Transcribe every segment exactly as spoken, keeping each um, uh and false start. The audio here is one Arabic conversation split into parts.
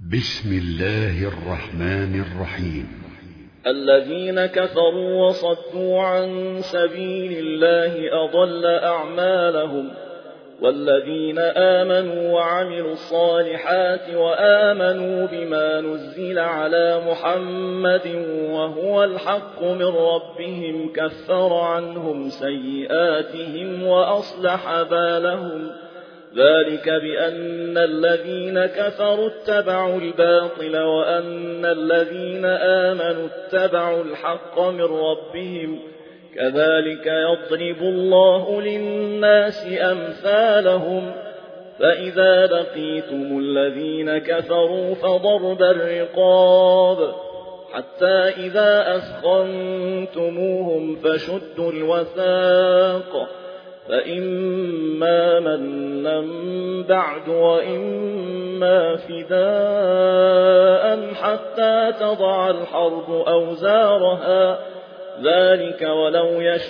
بسم الله الرحمن الرحيم. الذين كفروا وصدوا عن سبيل الله أضل أعمالهم، والذين آمنوا وعملوا الصالحات وآمنوا بما نزل على محمد وهو الحق من ربهم كفر عنهم سيئاتهم وأصلح بالهم، ذلك بأن الذين كفروا اتبعوا الباطل وأن الذين آمنوا اتبعوا الحق من ربهم، كذلك يضرب الله للناس أمثالهم. فإذا لقيتم الذين كفروا فضرب الرقاب حتى إذا أثخنتموهم فشدوا الوثاق، فإما منا بعد وإما فداء حتى تضع الحرب أوزارها، ذلك ولو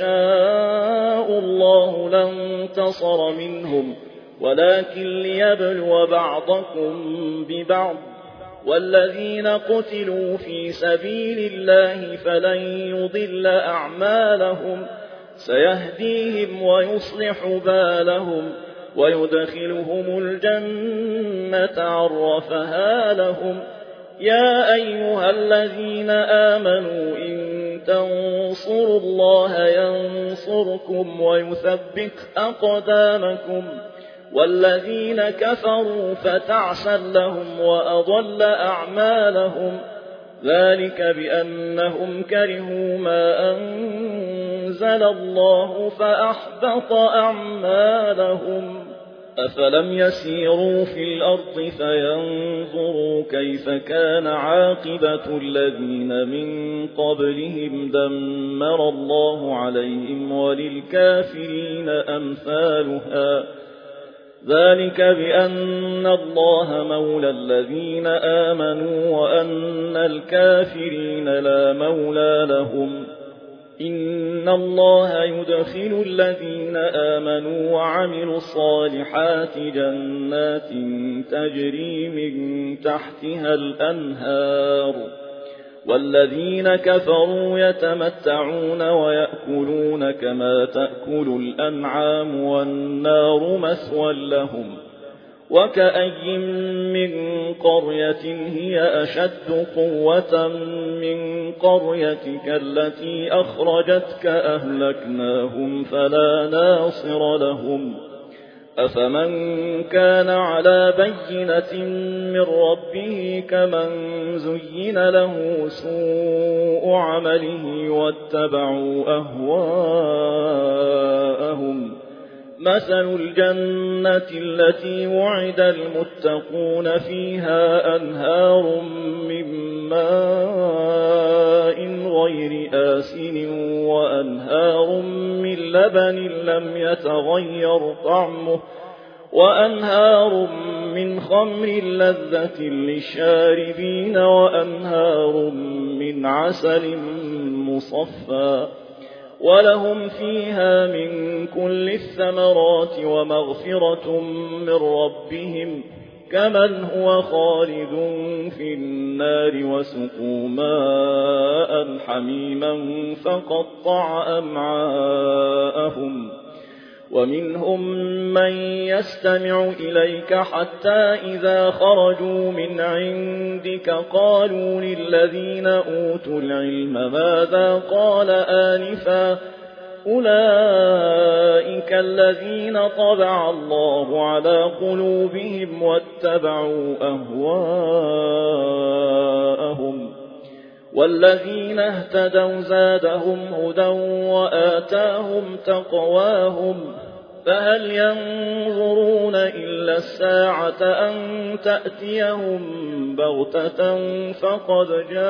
يشاء الله لانتصر منهم ولكن ليبلو بعضكم ببعض، والذين قتلوا في سبيل الله فلن يضل أعمالهم، سيهديهم ويصلح بالهم ويدخلهم الجنة عرفها لهم. يا أيها الذين آمنوا إن تنصروا الله ينصركم ويثبت أقدامكم، والذين كفروا فتعسا لهم وأضل أعمالهم، ذلك بأنهم كرهوا ما أنزل الله فأحبط أعمالهم. أفلم يسيروا في الأرض فينظروا كيف كان عاقبة الذين من قبلهم، دمر الله عليهم وللكافرين أمثالها، ذلك بأن الله مولى الذين آمنوا وأن الكافرين لا مولى لهم. إن الله يدخل الذين آمنوا وعملوا الصالحات جنات تجري من تحتها الأنهار، والذين كفروا يتمتعون ويأكلون كما تأكل الأنعام والنار مثوى لهم. وكأي من قرية هي أشد قوة من قريتك التي أخرجتك أهلكناهم فلا ناصر لهم. أفمن كان على بينة من ربه كمن زين له سوء عمله واتبعوا أهواءهم. مثل الجنة التي وعد المتقون فيها أنهار من ماء غير آسن وأنهار من لبن لم يتغير طعمه وأنهار من خمر لذة للشاربين وأنهار من عسل مصفى، ولهم فيها من كل الثمرات ومغفرة من ربهم، كمن هو خالد في النار وسقوا ماء حميما فقطع أمعاءهم. ومنهم من يستمع إليك حتى إذا خرجوا من عندك قالوا للذين أوتوا العلم ماذا قال آنفا، أولئك الذين طبع الله على قلوبهم واتبعوا أهواءهم، والذين اهتدوا زادهم هدى وآتاهم تقواهم. فهل ينظرون إلا الساعة أن تأتيهم بغتة فقد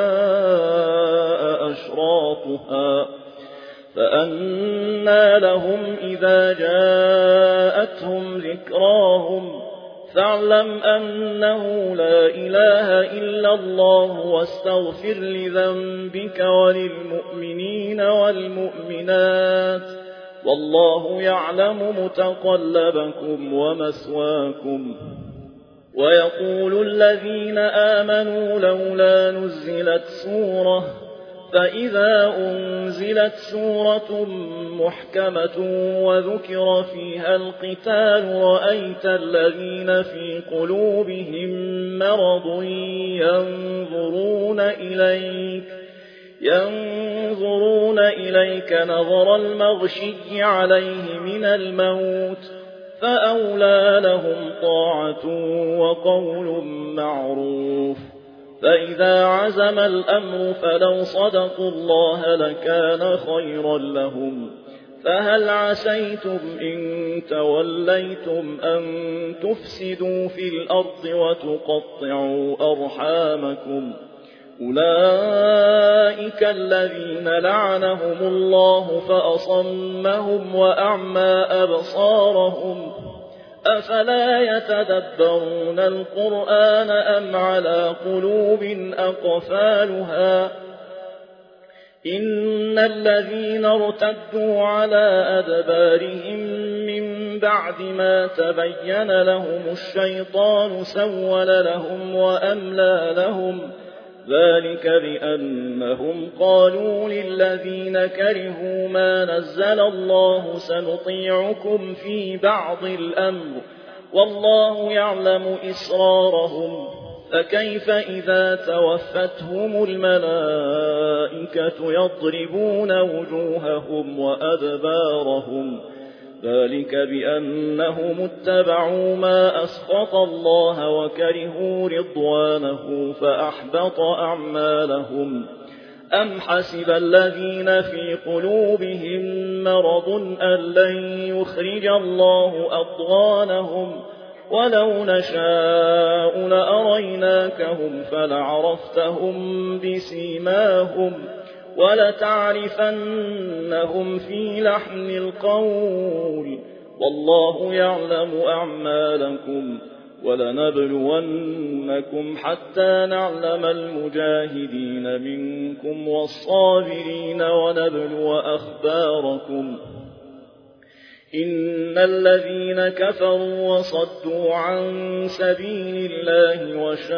جاء أشراطها، فأنى لهم إذا جاءتهم ذكراهم. فاعلم أنه لا إله إلا الله واستغفر لذنبك وللمؤمنين والمؤمنات، والله يعلم متقلبكم ومثواكم. ويقول الذين آمنوا لولا نزلت سورة فإذا أنزلت سورة محكمة وذكر فيها القتال رأيت الذين في قلوبهم مرض ينظرون إليك ينظرون إليك نظر المغشي عليه من الموت فأولى لهم طاعة وقول معروف فإذا عزم الأمر فلو صدقوا الله لكان خيرا لهم فهل عسيتم إن توليتم أن تفسدوا في الأرض وتقطعوا أرحامكم أولئك الذين لعنهم الله فأصمهم وأعمى أبصارهم أفلا يتدبرون القرآن أم على قلوب أقفالها إن الذين ارتدوا على أدبارهم من بعد ما تبين لهم الشيطان سول لهم وأملى لهم ذلك بأنهم قالوا للذين كرهوا ما نزل الله سنطيعكم في بعض الأمر والله يعلم إسرارهم فكيف إذا توفتهم الملائكة يضربون وجوههم وأدبارهم ذلك بأنهم اتبعوا ما أسخط الله وكرهوا رضوانه فأحبط أعمالهم أم حسب الذين في قلوبهم مرض أن لن يخرج الله أضغانهم ولو نشاء لأريناكهم فلعرفتهم بسيماهم ولتعرفنهم في لحن القول والله يعلم أعمالكم ولنبلونكم حتى نعلم المجاهدين منكم والصابرين ونبلو أخباركم إن الذين كفروا وصدوا عن سبيل الله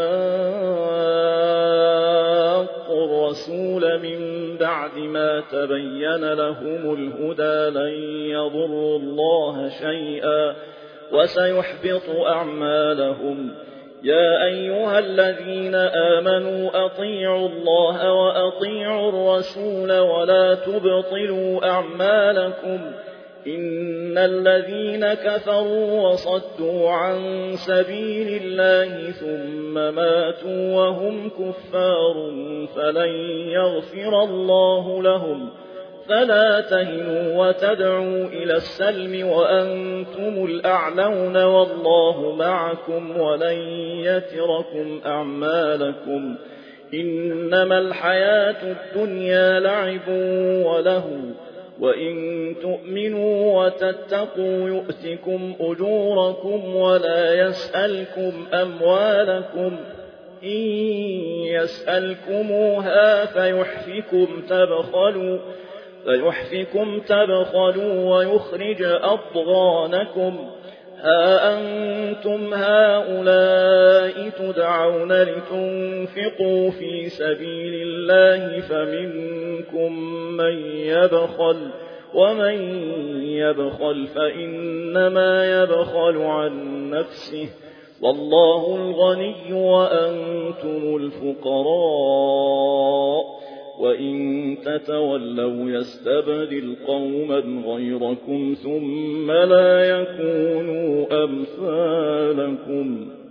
وشاقوا الرسول من بعد ما تبين لهم الهدى لن يضروا الله شيئا وسيحبط أعمالهم يا أيها الذين آمنوا أطيعوا الله وأطيعوا الرسول ولا تبطلوا أعمالكم إن الذين كفروا وصدوا عن سبيل الله ثم ماتوا وهم كفار فلن يغفر الله لهم فلا تهنوا وتدعوا إلى السلم وأنتم الأعلون والله معكم ولن يتركم أعمالكم إنما الحياة الدنيا لعب وله وإن تؤمنوا وتتقوا يؤتكم أجوركم ولا يسألكم أموالكم إن يسألكموها فيحفكم تبخلوا فيحفكم تبخلوا ويخرج أضغانكم ها أنتم هؤلاء تدعون لتنفقوا في سبيل الله فمنكم من يبخل ومن يبخل فإنما يبخل عن نفسه والله الغني وأنتم الفقراء وإن تتولوا يستبدل قوما غيركم ثم لا يكونوا أمثالكم